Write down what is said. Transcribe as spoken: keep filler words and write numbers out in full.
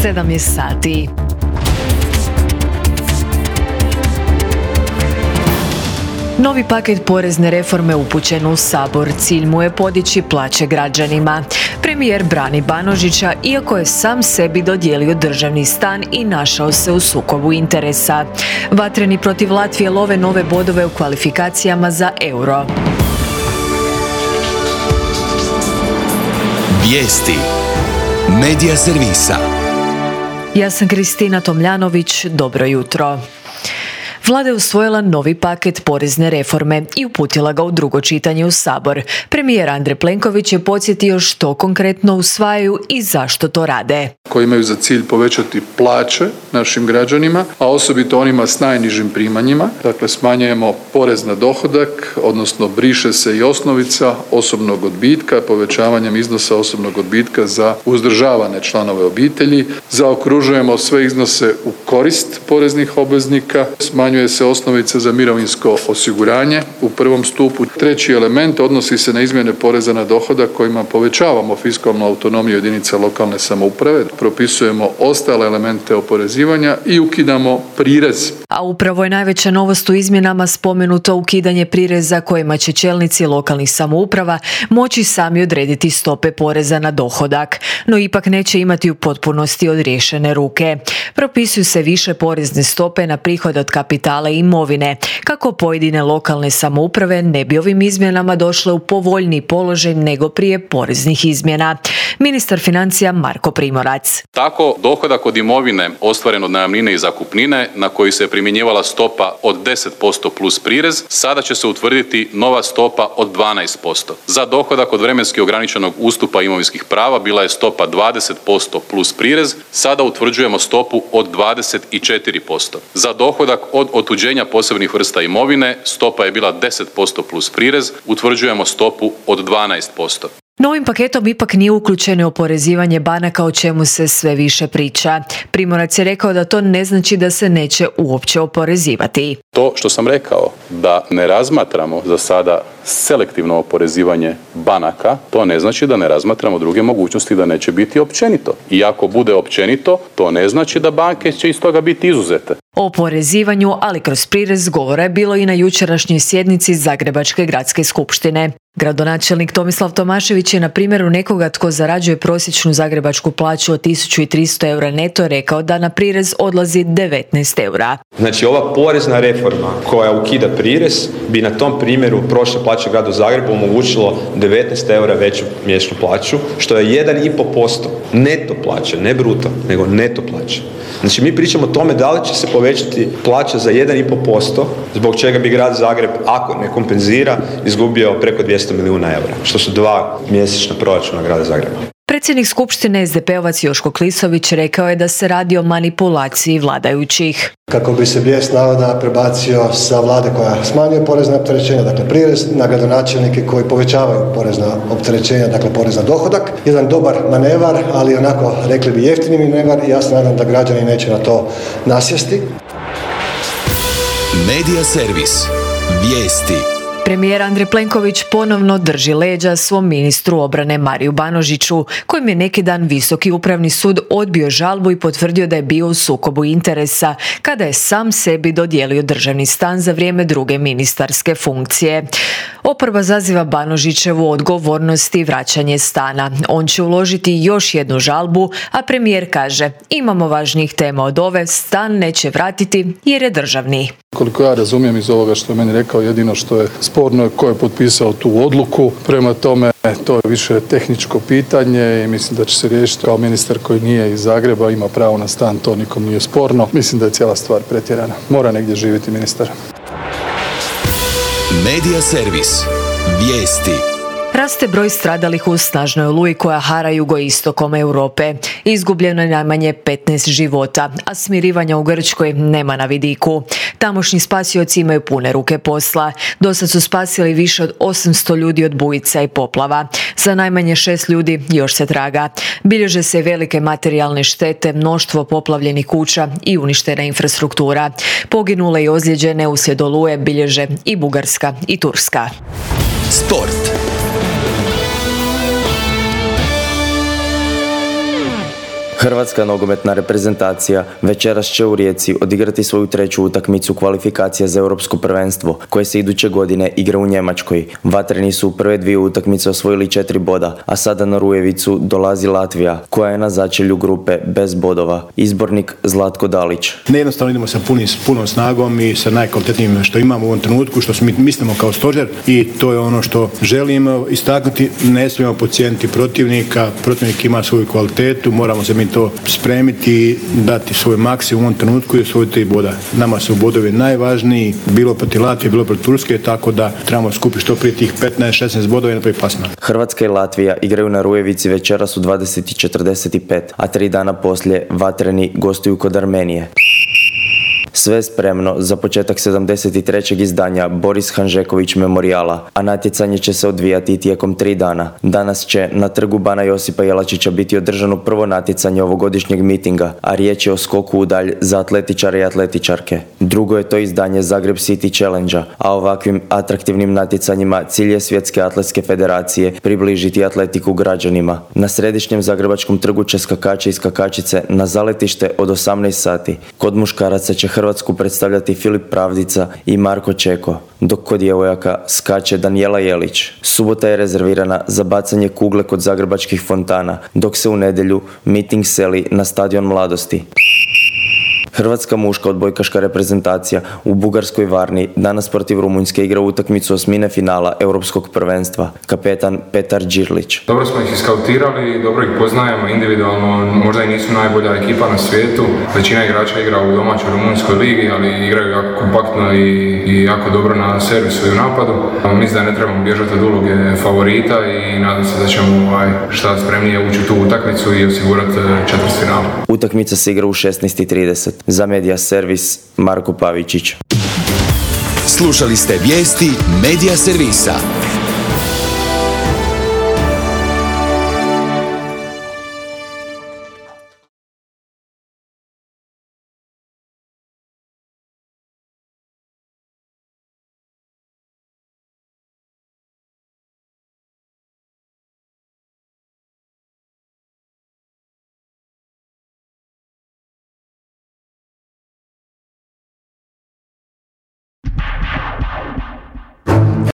sedam je sati. Novi paket porezne reforme upućen u Sabor. Cilj mu je podići plaće građanima. Premijer brani Banožića iako je sam sebi dodijelio državni stan i našao se u sukobu interesa. Vatreni protiv Latvije love nove bodove u kvalifikacijama za euro. Vijesti Medija servisa. Ja sam Kristina Tomljanović, dobro jutro. Vlada je usvojila novi paket porezne reforme i uputila ga u drugo čitanje u Sabor. Premijer Andrej Plenković je podsjetio što konkretno usvajaju i zašto to rade. Koji imaju za cilj povećati plaće našim građanima, a osobito onima s najnižim primanjima. Dakle, smanjujemo porez na dohodak, odnosno briše se i osnovica osobnog odbitka, povećavanjem iznosa osobnog odbitka za uzdržavane članove obitelji. Zaokružujemo sve iznose u korist poreznih obveznika, smanjuje se osnovica za mirovinsko osiguranje u prvom stupu. Treći element odnosi se na izmjene poreza na dohodak kojima povećavamo fiskalnu autonomiju jedinica lokalne samouprave, propisujemo ostale elemente oporezivanja i ukidamo prirez. A upravo je najveća novost u izmjenama spomenuto ukidanje prireza kojima će čelnici lokalnih samouprava moći sami odrediti stope poreza na dohodak, no ipak neće imati u potpunosti odriješene ruke. Propisuju se više porezne stope na prihod od kapitala i imovine, kako pojedine lokalne samouprave ne bi ovim izmjenama došle u povoljniji položaj nego prije poreznih izmjena. Ministar financija Marko Primorac. Tako, dohodak od imovine ostvaren od najamnine i zakupnine na koji se primjenjivala stopa od deset posto plus prirez, sada će se utvrditi nova stopa od dvanaest posto. Za dohodak od vremenski ograničenog ustupa imovinskih prava bila je stopa dvadeset posto plus prirez, sada utvrđujemo stopu od dvadeset četiri posto. Za dohodak od otuđenja posebnih vrsta imovine stopa je bila deset posto plus prirez, utvrđujemo stopu od dvanaest posto. Novim paketom ipak nije uključeno oporezivanje banaka, o čemu se sve više priča. Primorac je rekao da to ne znači da se neće uopće oporezivati. To što sam rekao, da ne razmatramo za sada selektivno oporezivanje banaka, to ne znači da ne razmatramo druge mogućnosti da neće biti općenito. I ako bude općenito, to ne znači da banke će iz toga biti izuzete. O oporezivanju, ali kroz prirez, govora je bilo i na jučerašnjoj sjednici Zagrebačke gradske skupštine. Gradonačelnik Tomislav Tomašević je na primjeru nekoga tko zarađuje prosječnu zagrebačku plaću od tisuću tristo eura neto rekao da na prirez odlazi devetnaest eura. Znači, ova porezna reforma koja ukida prirez bi na tom primjeru prošle plaće gradu Zagrebu omogućilo devetnaest eura veću mjesečnu plaću, što je jedan zarez pet posto neto plaće, ne bruto, nego neto plaće. Znači, mi pričamo o tome da li će se povećati plaća za jedan zarez pet posto, zbog čega bi grad Zagreb, ako ne kompenzira, izgubio preko dvjesto milijuna eura, što su dva mjesečna proračuna grada Zagreba. Predsjednik Skupštine es de pe ovac Joško Klisović rekao je da se radi o manipulaciji vladajućih. Kako bi se bijes naroda prebacio sa vlade koja smanjuje porezna opterećenja, dakle prirez, na gradonačelnike koji povećavaju porezna opterećenja, dakle porez na dohodak. Jedan dobar manevar, ali onako rekli bi jeftini manevar i ja se nadam da građani neće na to nasjesti. Medija servis. Vijesti. Premijer Andrej Plenković ponovno drži leđa svom ministru obrane Mariju Banožiću, kojem je neki dan Visoki upravni sud odbio žalbu i potvrdio da je bio u sukobu interesa kada je sam sebi dodijelio državni stan za vrijeme druge ministarske funkcije. Oporba zaziva Banožićevu odgovornost i vraćanje stana. On će uložiti još jednu žalbu, a premijer kaže: imamo važnijih tema od ove, stan neće vratiti jer je državni. Koliko ja razumijem iz ovoga što je meni rekao, jedino što je sporno je ko je potpisao tu odluku. Prema tome, to je više tehničko pitanje i mislim da će se riješiti. Kao ministar koji nije iz Zagreba ima pravo na stan, to nikom nije sporno. Mislim da je cijela stvar pretjerana. Mora negdje živjeti ministar. Medija servis. Vijesti. Raste broj stradalih u snažnoj oluji koja hara jugoistokom Europe. Izgubljeno je najmanje petnaest života, a smirivanja u Grčkoj nema na vidiku. Tamošnji spasioci imaju pune ruke posla. Dosad su spasili više od osamsto ljudi od bujica i poplava. Za najmanje šest ljudi još se traga. Bilježe se velike materijalne štete, mnoštvo poplavljenih kuća i uništena infrastruktura. Poginule i ozlijeđene uslijed oluje bilježe i Bugarska i Turska. Sport. Hrvatska nogometna reprezentacija večeras će u Rijeci odigrati svoju treću utakmicu kvalifikacija za europsko prvenstvo, koje se iduće godine igra u Njemačkoj. Vatreni su u prve dvije utakmice osvojili četiri boda, a sada na Rujevicu dolazi Latvija, koja je na začelju grupe bez bodova. Izbornik Zlatko Dalić. Nejednostavno idemo sa punim, punom snagom i sa najkvalitetnijim što imamo u ovom trenutku, što mi mislimo kao stožer, i to je ono što želimo istaknuti. Ne smijemo podcijeniti protivnika, protivnik ima svoju kvalitetu, moramo se mi to spremiti, dati svoj maksimum u ovom trenutku i osvojiti tri boda. Nama su bodovi najvažniji, bilo protiv Latvije, bilo protiv Turske, tako da trebamo skupiti što prije tih petnaest šesnaest bodova i napraviti plasman. Hrvatska i Latvija igraju na Rujevici večeras u dvadeset i četrdeset pet, a tri dana poslije Vatreni gostuju kod Armenije. Sve spremno za početak sedamdeset trećeg izdanja Boris Hanžeković memorijala, a natjecanje će se odvijati tijekom tri dana. Danas će na trgu Bana Josipa Jelačića biti održano prvo natjecanje ovogodišnjeg mitinga, a riječ je o skoku u dalj za atletičare i atletičarke. Drugo je to izdanje Zagreb City Challenge-a, a ovakvim atraktivnim natjecanjima cilj je Svjetske atletske federacije približiti atletiku građanima. Na središnjem zagrebačkom trgu će skakači i skakačice na zaletište od osamnaest sati. Kod muškaraca će Hrvatsku predstavljati Filip Pravdica i Marko Čeko, dok kod djevojaka skače Danijela Jelić. Subota je rezervirana za bacanje kugle kod zagrebačkih fontana, dok se u nedjelju miting seli na stadion Mladosti. Hrvatska muška odbojkaška reprezentacija u bugarskoj Varni danas protiv Rumunjske igra utakmicu osmine finala europskog prvenstva. Kapetan Petar Đirlić. Dobro smo ih iskautirali, dobro ih poznajemo individualno, možda i nisu najbolja ekipa na svijetu. Većina igrača igra u domaćoj rumunjskoj ligi, ali igraju jako kompaktno i, i jako dobro na servisu i u napadu. Mislim da ne trebamo bježati od uloge favorita i nadam se da ćemo ovaj, šta spremnije ući u tu utakmicu i osigurati četvrtfinal. Utakmica se igra u šesnaest i trideset. Za Medija Servis Marko Pavičić. Slušali ste vijesti Medija Servisa.